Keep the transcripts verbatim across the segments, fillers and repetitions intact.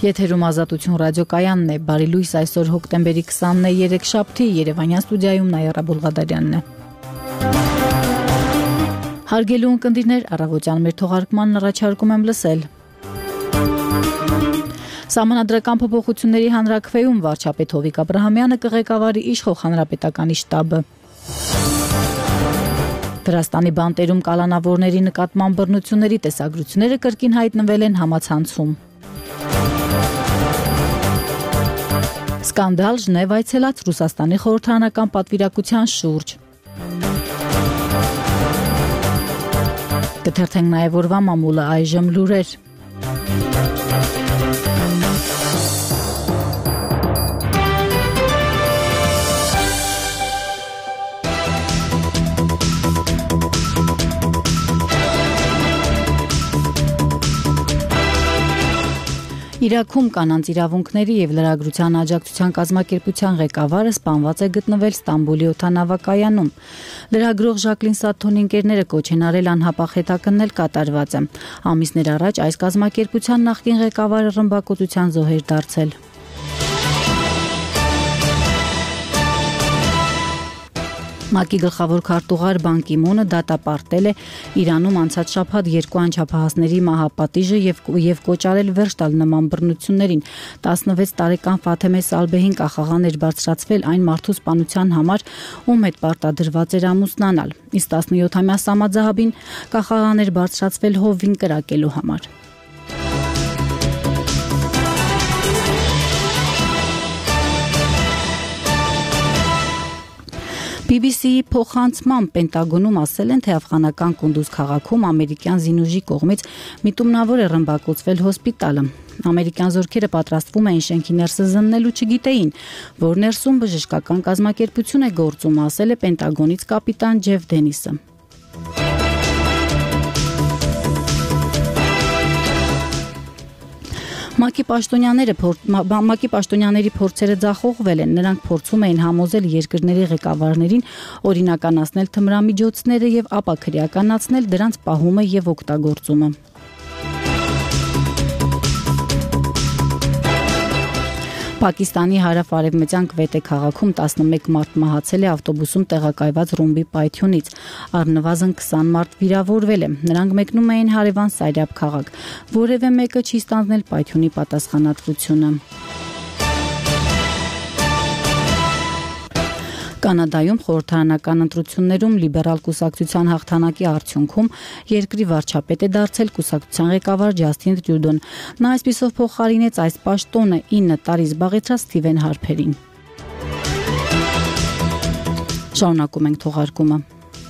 Եթերում Ազատություն ռադիոկայանն է, բարի լույս, այսօր հոկտեմբերի քսանն է, երեքշաբթի, Երևանյան ստուդիայում Նաիրա Բուլղադարյանն է։ Հարգելի ունկնդիրներ, առավոտյան մեր թողարկմանն առաջարկում եմ լսել։ Սահմանադրական փոփոխությունների հանրաքվեում վարչապետ Հովիկ Աբրահամյանը կղեկավարի իշխող հանրապետականի շտաբը։ Վրաստանի բանտերում կալանավորների նկատմամբ բռնությունների տեսագրությունները կրկին հայտնվել են համացանցում։ Սկանդալ Ժնև այցելած Ռուսաստանի խորհրդարանական պատվիրակության շուրջ։ Կթերթենք նաև օրվա մամուլը այժմ լուրեր։ Իրաքում կանանց իրավունքների և լրագրության աջակցության կազմակերպության ղեկավարը սպանված է գտնվել Ստամբուլի օդանավակայանում։ Լրագրող Ժակլին Սաթոնի ընկերները կոչ են արել անհապաղ հետաքննել կատարվածը։ Ամիսներ առաջ այս կազմակերպության նախկին ղեկավարը ռմբակոծության զոհ էր դարձել։ ՄԱԿ-ի գլխավոր քարտուղար Բան Կի Մունը դատապարտել է Իրանում անցած շաբաթ երկու անչափահասների մահապատիժը և, և կոչ արել վերջ տալ նման բռնություններին։ տասնվեց տարեկան Ֆաթեմե Սալբեհին կախաղան էր բարձրացվել այն մարդու սպանության համար, ում հետ պարտադրված էր ամուսնանալ, իսկ տասնյոթամյա Սամադ Զահաբին կախաղան էր բարձրացվել հովին կրակելու համար։ բի բի սի-ի փոխանցմամբ Պենտագոնում ասել են, թե աֆղանական Կունդուզ քաղաքում ամերիկյան զինուժի կողմից միտումնավոր է ռմբակոծվել հոսպիտալը։ Ամերիկյան զորքերը պատրաստվում էին շենքի ներսը զննել ու չգիտեին, որ ներսում բժշկական կազմակերպություն է գործում, ասել է Պենտագոնից կապիտան Ջեֆ Դենիսը։ ՄԱԿ-ի պաշտոնյաները ՄԱԿ-ի պաշտոնյաների փորձերը ձախողվել են, նրանք փորձում էին համոզել երկրների ղեկավարներին օրինականացնել թմրամիջոցները եւ ապա քրեականացնել դրանց պահումը եւ օգտագործումը։ Պակիստանի հարավ-արևմտյան Կվետե քաղաքում տասնմեկ մարդ մահացել է ավտոբուսում տեղակայված ռումբի պայթյունից։ Առնվազն քսան մարդ վիրավորվել է։ Նրանք մեկնում էին հարևան Սարյաբ քաղաք։ Որևէ մեկը չի ստանձնել պայթյունի պատասխանատվությունը։ Կանադայում խորհրդարանական ընտրություններում լիբերալ կուսակցության հաղթանակի արդյունքում երկրի վարչապետ է դարձել կուսակցության ղեկավար Ջասթին Տրյուդոն։ Նա այսպիսով փոխարինեց այս պաշտոնը ինը տարի զբաղեցրած Սթիվեն Հարփերին։ Շարունակում ենք թողարկումը։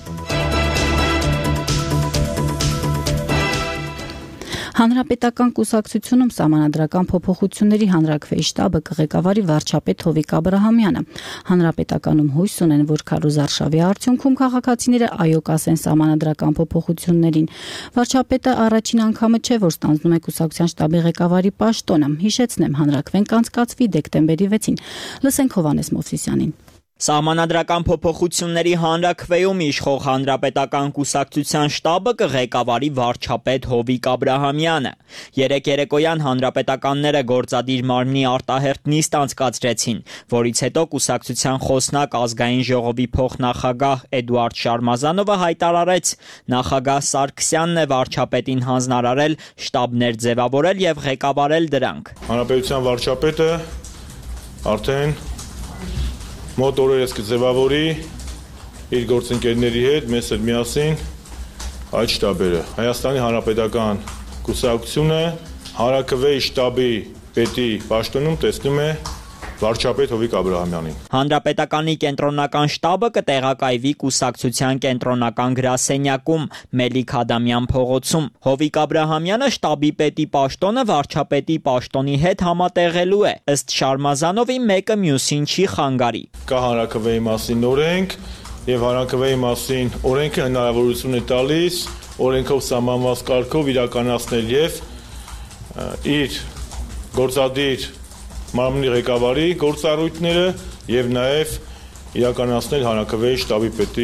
Հանրապետական կուսակցությունում սահմանադրական փոփոխությունների հանրաքվեի շտաբը կղեկավարի վարչապետ Հովիկ Աբրահամյանը։ Հանրապետականում հույս ունեն, որ քարոզ արշավի արդյունքում քաղաքացիները այո կասեն սահմանադրական փոփոխություններին։ Վարչապետը առաջին անգամը չէ, որ ստանձնում է կուսակցության շտաբի ղեկավարի պաշտոնը։ Հիշեցնեմ, հանրաքվեն կանցկացվի դեկտեմբերի վեցին։ Լսենք Հովհաննես Մովսիսյանին։ Սահմանադրական փոփոխությունների հանրաքվեում իշխող հանրապետական կուսակցության շտաբը կղեկավարի վարչապետ Հովիկ Աբրահամյանը։ Երեկ երեկոյան հանրապետականները գործադիր մարմնի արտահերթ նիստ անցկացրեցին, որից հետո կուսակցության խոսնակ ազգային ժողովի փոխնախագահ Էդուարդ Շարմազանովը հայտարարեց, նախագահ Սարգսյանն է վարչապետին հանձնարարել շտաբներ ձևավորել եւ ղեկավարել դրանք։ Հանրապետության վարչապետը արդեն մոտ օրերս կձևավորի իր գործընկերների հետ, մեզ հետ միասին այդ շտաբերը։ Հայաստանի Հանրապետական կուսակցությունը հանրաքվեի շտաբի պետի պաշտոնում տեսնում է վարչապետ Հովիկ Աբրահամյանին։ Հանրապետականի կենտրոնական շտաբը կտեղակայվի կուսակցության կենտրոնական գրասենյակում Մելիք Ադամյան փողոցում։ Հովիկ Աբրահամյանը շտաբի պետի պաշտոնը վարչապետի պաշտոնի հետ համատեղելու է։ Ըստ Շարմազանովի մեկը մյուսին չի խանգարի։ Կա հանրաքվեի մասին օրենք եւ հանրաքվեի մասին օրենքը հնարավորություն է տալիս օրենքով սահմանված կարգով իրականացնել եւ իր գործադիր մարմնի ղեկավարի գործառույթները եւ նաեւ իրականացնել հանրաքվեի շտաբի պետի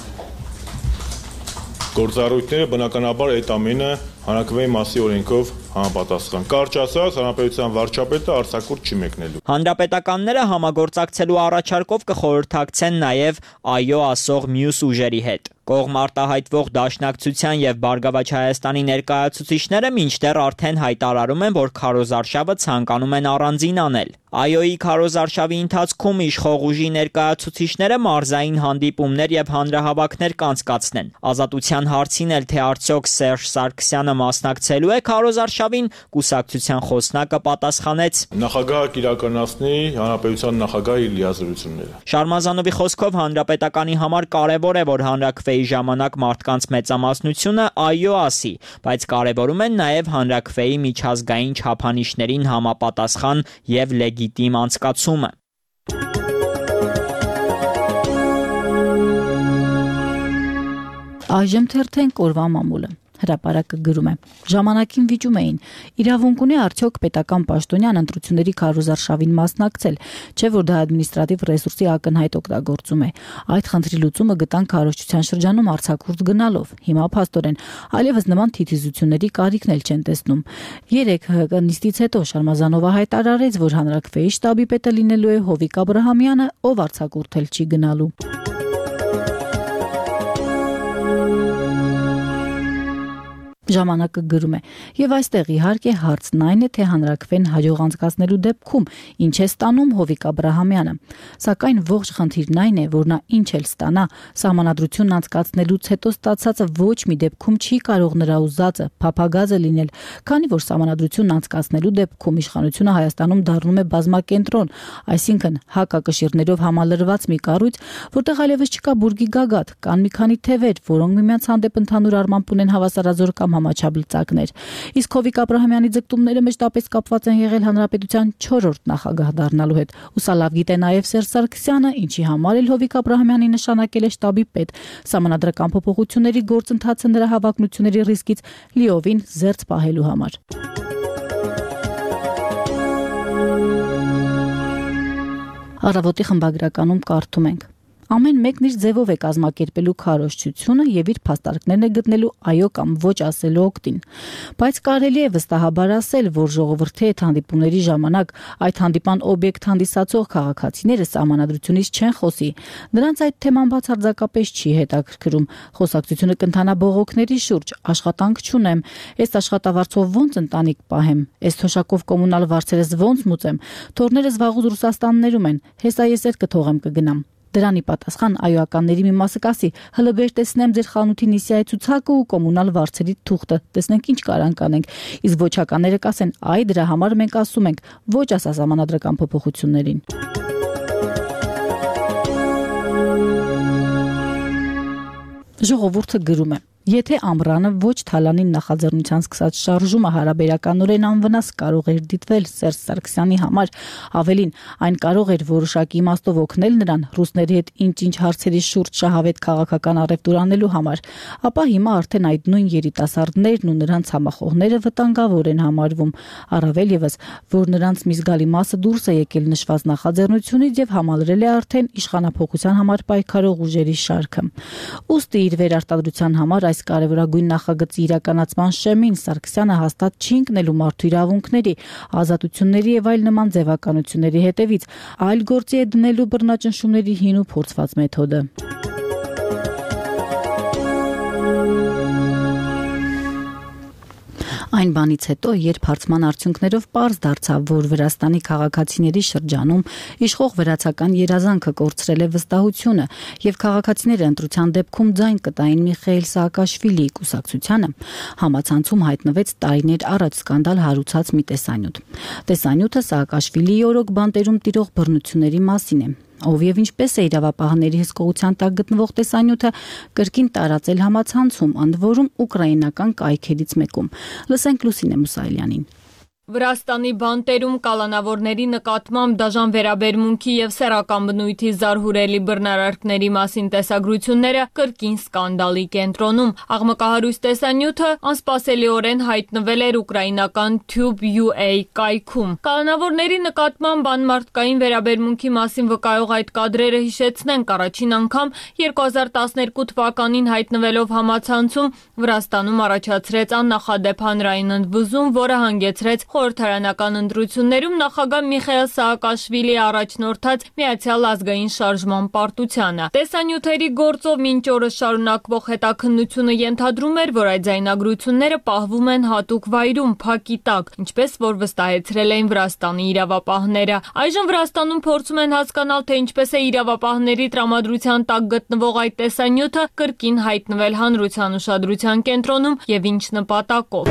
գործառույթները, բնականաբար այդ ամենը հանրաքվեի մասի օրենքով համապատասխան։ Կարճ ասած, հանրապետության վարչապետը արձակուրդ չի մեկնելու։ Հանրապետականները համագործակցելու առաջարկով կխորհրդակցեն նաև այո ասող մյուս ուժերի հետ։ Կողմ արտահայտվող Դաշնակցության եւ Բարգավաճ Հայաստանի ներկայացուցիչները մինչդեռ արդեն հայտարարում են, որ քարոզարշավը ցանկանում են առանձին անել։ ԱՅՈ-ի քարոզարշավի ընթացքում իշխող ուժի ներկայացուցիչները մարզային հանդիպումներ եւ հանրահավաքներ կանցկացնեն։ Ազատության հարցին էլ թե արդյոք Սերժ Սարգսյանը մասնակցելու է քարոզարշավին, կուսակցության խոսնակը պատասխանեց. Նախագահը կիրականացնի հանրապետության նախագահի լիազորությունները։ Շարմազանովի խոսքով հանրապետականի համար կարևոր է, որ հանրաքվեի ժամանակ մարդկանց մեծամասնությունը այո ասի, բայց կարևորում են նաև հանրաքվեի միջազգային չափանիշներին համապատասխան եւ լեգիտիմ անցկացումը։ Այժմ թերթենք օրվա մամուլը։ Հրապարակը գրում է. Ժամանակին վիճում էին. իրավունք ունի արդյոք պետական պաշտոնյան ընտրությունների քարոզարշավին մասնակցել, չէ՞ որ դա ադմինիստրատիվ ռեսուրսի ակնհայտ օգտագործում է։ Այդ խնդրի լուծումը գտան քարոզչության շրջանում արձակուրդ գնալով։ Հիմա փաստորեն այլևս նման թիթիզությունների կարիքն էլ չեն տեսնում։ Երեք ՀՀԿ նիստից հետո Շարմազանովը հայտարարեց, որ հանրաքվեի շտաբի պետը լինելու է Հովիկ Աբրահամյանը, ով արձակուրդ էլ չի գնալու։ Ժամանակը գրում է. եւ այստեղ իհարկե հարցն այն է, թե հանրաքվեն հաջող անցկացնելու դեպքում ինչ է ստանում Հովիկ Աբրահամյանը։ Սակայն ողջ խնդիրն այն է, որ նա ինչ էլ ստանա, սահմանադրությունն անցկացնելուց հետո ստացածը ոչ մի դեպքում չի կարող նրա ուզածը, փափագազը լինել, քանի որ սահմանադրությունն անցկացնելու դեպքում իշխանությունը Հայաստանում դառնում է բազմակենտրոն, այսինքն հակակշիռներով համալրված մի կառույց, որտեղ այլևս չկա բուրգի գագաթ, կան մի քանի թևեր, որոնք միմյանց հանդեպ ընդհանուր առմամբ ունեն հավասարազոր կամ համաչափլծակներ։ Իսկ Հովիկ Աբրահամյանի ձգտումները մեջտապես կապված են եղել հանրապետության չորրորդ նախագահ դառնալու հետ։ Ու սա լավ գիտե նաև Սերժ Սարգսյանը, ինչի համար էլ Հովիկ Աբրահամյանի նշանակել է շտաբի պետ։ Սահմանադրական փոփոխությունների գործընթացը նրա հավակնությունների ռիսկից լիովին զերծ պահելու համար։ Առավոտի խմբագրականում կարդում ենք. Ամեն մեկն իր ձևով է կազմակերպելու քարոզչությունը եւ իր փաստարկներն է գտնելու այո կամ ոչ ասելու օգտին։ Բայց կարելի է վստահաբար ասել, որ ժողովրդի հետ հանդիպումների ժամանակ այդ հանդիպան օբյեկտ հանդիսացող քաղաքացիները սահմանադրությունից չեն խոսի։ Նրանց այդ թեման բացարձակապես չի հետաքրքրում։ Խոսակցությունը կընթանա բողոքների շուրջ, աշխատանք չունեմ, այս աշխատավարձով ոնց ընտանիք պահեմ, այս թոշակով կոմունալ վարձերս ոնց մուծեմ, թորներս վաղուց Ռուսաստաններում են, հեսա ես էլ կթողեմ կգնամ։ Դրանի պատասխան այոականների մի մասը կասի. հլը բեր տեսնեմ ձեր խանութի նիսիայի ցուցակը ու կոմունալ վարձերի թուղթը, տեսնենք ինչ կարանք անենք։ Իսկ ոչականները կասեն, այ դրա համար մենք ասում ենք, ոչ ասա սահմանադրական փոփոխություններին։ Ժողովուրդը գրում է. Եթե Ամռանը ոչ Թալանին նախաձեռնության սկսած շարժումը հարաբերականորեն անվնաս կարող էր դիտվել Սերժ Սարգսյանի համար, ավելին այն կարող էր որոշակի իմաստով օգնել նրան ռուսների հետ ինչ-ինչ հարցերի շուրջ շահավետ քաղաքական առևտուր անելու համար, ապա հիմա արդեն այդ նույն երիտասարդներն ու նրանց համախոհները վտանգավոր են համարվում, առավել ևս, որ նրանց մի զգալի մասը դուրս է եկել նշված նախաձեռնությունից եւ համալրել է արդեն իշխանափոխության համար պայքարող ուժերի շարքը։ Ուստի իր վերարտադրության համար այս կարևորագույն նախագծի իրականացման շեմին Սարգսյանը հաստատ չի ընկնելու մարդու իրավունքների, ազատությունների եւ այլ նման ձևականությունների հետևից, այլ գործի է դնելու բռնաճնշումների հին ու փորձված մեթոդը։ Այն բանից հետո, երբ հարցման արդյունքներով պարզ դարձավ, որ Վրաստանի քաղաքացիների շրջանում իշխող վրացական երազանքը կորցրել է վստահությունը եւ քաղաքացիները ընտրության դեպքում ձայն կտային Միխայիլ Սաակաշվիլիի կուսակցությանը, համացանցում հայտնվեց տարիներ առաջ սկանդալ հարուցած մի տեսանյութ։ Տեսանյութը Սաակաշվիլիի օրոք բանտերում տիրող բռնությունների մասին է։ Ով եւ ինչպես է իրավապահների հսկողության տակ գտնվող տեսանյութը կրկին տարածել համացանցում, ընդ որում ուկրաինական կայքերից մեկում։ Լսենք Լուսինե Մուսայելյանին։ Վրաստանի բանտերում կալանավորների նկատմամբ դաժան վերաբերմունքի և սեռական բնույթի զարհուրելի բռնարարքների մասին տեսագրությունները կրկին սկանդալի կենտրոնում։ Աղմկահարույց տեսանյութը անսպասելիորեն հայտնվել էր ուկրաինական Tube.ua կայքում։ Կալանավորների նկատմամբ անմարդկային վերաբերմունքի մասին վկայող այդ կադրերը հիշեցնենք առաջին անգամ երկու հազար տասներկու թվականին հայտնվելով համացանցում Վրաստանում առաջացրեց աննախադեպ հանրային ընդվզում, որը հանգեցրեց խորհրդարանական ընտրություններում նախագահ Միխայիլ Սաակաշվիլիի առաջնորդած Միացյալ ազգային շարժման պարտությանը։ Տեսանյութերի գործով մինչ օրս շարունակվող հետաքննությունը ենթադրում էր, որ այդ ձայնագրությունները պահվում են հատուկ վայրում, փակի տակ, ինչպես որ վստահեցրել էին Վրաստանի իրավապահները։ Այժմ Վրաստանում փորձում են հասկանալ, թե ինչպես է իրավապահների տրամադրության տակ գտնվող այդ տեսանյութը կրկին հայտնվել հանրության ուշադրության կենտրոնում եւ ինչ նպատակով։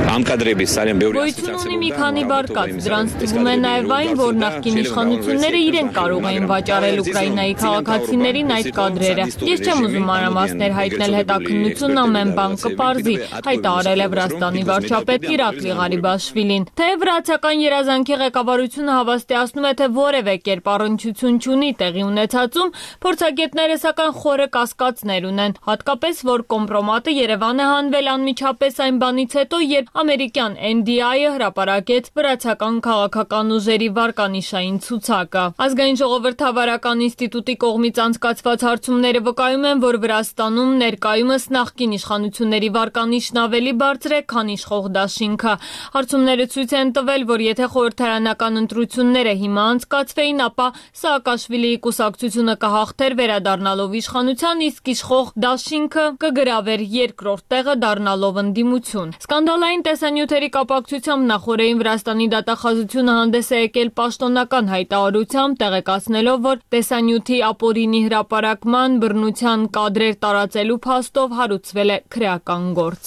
Գոյություն ունի մի քանի բարկաց, դրանց թվում է նաև այն, որ նախկին իշխանությունները իրենք կարող էին վաճառել Ուկրաինայի քաղաքացիներին այդ կադրերը։ Ես չեմ ուզում մանրամասներ հայտնել, հետաքննությունն ամեն բան կպարզի, հայտարարել է Վրաստանի վարչապետ Իրակլի Ղարիբաշվիլին։ Թեև վրացական երազանքի ղեկավարությունը հավաստիացնում է, թե որևէ կերպ առնչություն չունի տեղի ունեցածում, փորձագետները սակայն խորը կասկածներ ունեն, հատկապես որ կոմպրոմատը Երևան է հանվել անմիջապես այն բանից հետո, երբ ամերիկյան N D I-ը հրապարակեց վրացական քաղաքական ուժերի վարկանիշային ցուցակը։ Ազգային ժողովրդավարական ինստիտուտի կողմից անցկացված հարցումները վկայում են, որ Վրաստանում ներկայումս նախկին իշխանությունների վարկանիշն ավելի բարձր է, քան իշխող դաշինքը։ Հարցումները ցույց են տվել, որ եթե խորհրդարանական ընտրությունները հիմա անցկացվեին, ապա Սաակաշվիլիի կուսակցությունը կհաղթեր վերադառնալով իշխանության, իսկ իշխող դաշինքը կգրավեր երկրորդ տեղը դառնալով ընդդիմություն։ Սկանդալային տեսանյութերի կապակցությամբ նախորդին Վրաստանի դատախազությունը հանդես է եկել պաշտոնական հայտարարությամբ, տեղեկացնելով, որ տեսանյութի ապօրինի հրապարակման, բռնության կադրեր տարածելու փաստով հարուցվել է քրեական գործ։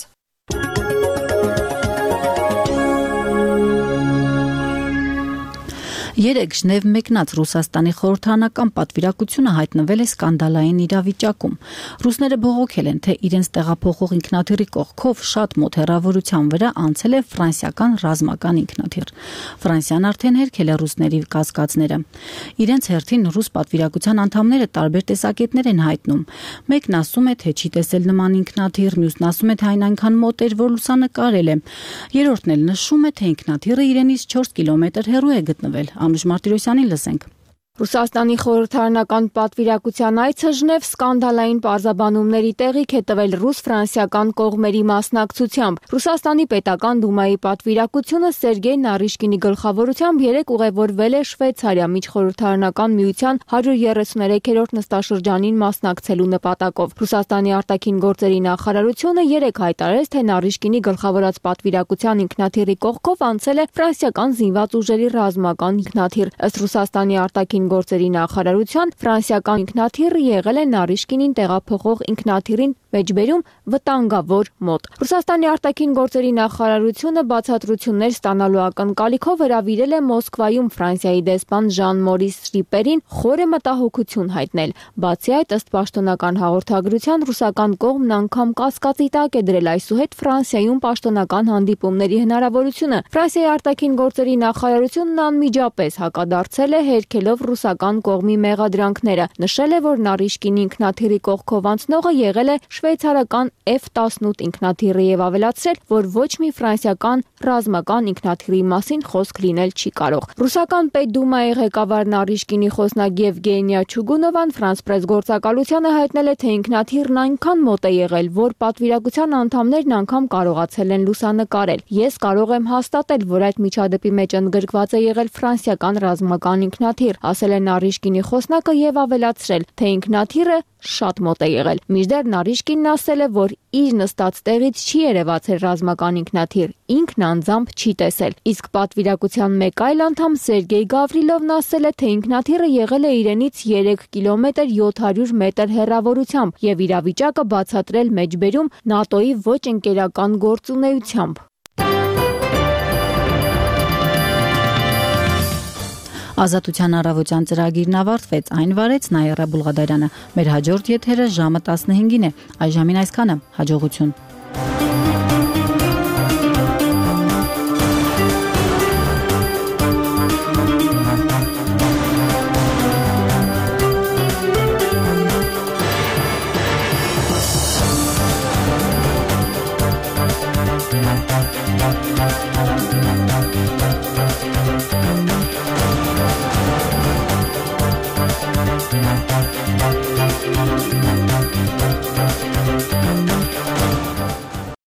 Երեկ Ժնև մեկնած Ռուսաստանի խորհրդարանական պատվիրակությունը հայտնվել է սկանդալային իրավիճակում։ Ռուսները բողոքել են, թե իրենց տեղափոխող ինքնաթիռի կողքով շատ մոտ հեռավորության վրա անցել է ֆրանսիական ռազմական ինքնաթիռ։ Ֆրանսիան արդեն հերքել է ռուսների կասկածները։ Իրենց հերթին ռուս պատվիրակության անդամները տարբեր տեսակետներ են հայտնում։ Մեկն ասում է, թե չի տեսել նման ինքնաթիռ, մյուսն ասում է, թե այն այնքան մոտ էր, որ լուսանկարել է։ Երրորդն էլ նշում է, թե ինքնաթիռը իրենից չորս կիլոմետր հեռու է գտնվել։ Անուշ Մարտիրոսյանին լսենք։ Ռուսաստանի խորհրդարանական պատվիրակության այցը Ժնև սկանդալային պարզաբանումների տեղիք է տվել ռուս-ֆրանսիական կողմերի մասնակցությամբ։ Ռուսաստանի պետական դումայի պատվիրակությունը Սերգեյ Նարիշկինի գլխավորությամբ երեկ ուղևորվել է Շվեյցարիա միջխորհրդարանական միության հարյուր երեսուներեքերորդ նստաշրջանին մասնակցելու նպատակով։ Ռուսաստանի արտաքին գործերի նախարարությունը երեկ հայտարարեց, թե Նարիշկինի գլխավորած պատվիրակության ինքնաթիռի կողքով անցել է ֆրանսիական զինված ուժերի ռազմական ինքնաթիռ։ Ըստ Ռուսաստանի արտաքին գործերի նախարարության ֆրանսիական ինքնաթիռը եղել է Նարիշկինին տեղափոխող ինքնաթիռին մեջբերում վտանգավոր մոտ։ Ռուսաստանի արտաքին գործերի նախարարությունը բացատրություններ ստանալու ակնկալիքով հրավիրել է Մոսկվայում Ֆրանսիայի դեսպան Ժան-Մորիս Շրիպերին խորը մտահոգություն հայտնել։ Բացի այդ, ըստ պաշտոնական հաղորդագրության, ռուսական կողմն անգամ կասկածի տակ է դրել այսուհետ Ֆրանսիայում պաշտոնական հանդիպումների հնարավորությունը։ Ֆրանսիայի արտաքին գործերի նախարարությունն անմիջապես հակադարձել է, հերքելով ռուսական կողմի մեղադրանքները։ Նշել է, որ Նարիշկինի ինքնաթիռի կողքով անցնողը եղել է շվեյցարական F տասնութ ինքնաթիռը եւ ավելացրել, որ ոչ մի ֆրանսիական ռազմական ինքնաթիռի մասին խոսք լինել չի կարող։ Ռուսական Պետդումայի ղեկավար Նարիշկինի խոսնակ Եվգենիա Չուգունովան Ֆրանս պրես գործակալությանը հայտնել է, թե ինքնաթիռն այնքան մոտ է եղել, որ պատվիրակության անդամներն անգամ կարողացել են լուսանկարել։ Ես կարող եմ հաստատել, որ այդ միջադեպի մեջ ընդգրկված է եղել ֆրանսիական ռազմական ինքնաթիռ, ասել է Նարիշկինի խոսնակը եւ ավելացրել, թե ինքնաթիռը շատ մոտ է եղել։ Մինչդեռ Նարիշկինն ասել է, որ իր նստած տեղից չի երևացել ռազմական ինքնաթիռ, ինքն անձամբ չի տեսել։ Իսկ պատվիրակության մեկ այլ անդամ Սերգեյ Գավրիլովն ասել է, թե ինքնաթիռը եղել է իրենից երեք կիլոմետր յոթ հարյուր մետր հեռավորությամբ եւ իրավիճակը բացատրել մեջբերում ՆԱՏՕ-ի ոչ ընկերական գործունեությամբ։ Ազատության առավոտյան ծրագիրն ավարտվեց, այն վարեց Նայիրա Բուլղադարյանը։ Մեր հաջորդ եթերը ժամը տասնհինգին է։ Այժմին այսքանը, հաջողություն։ Thank you.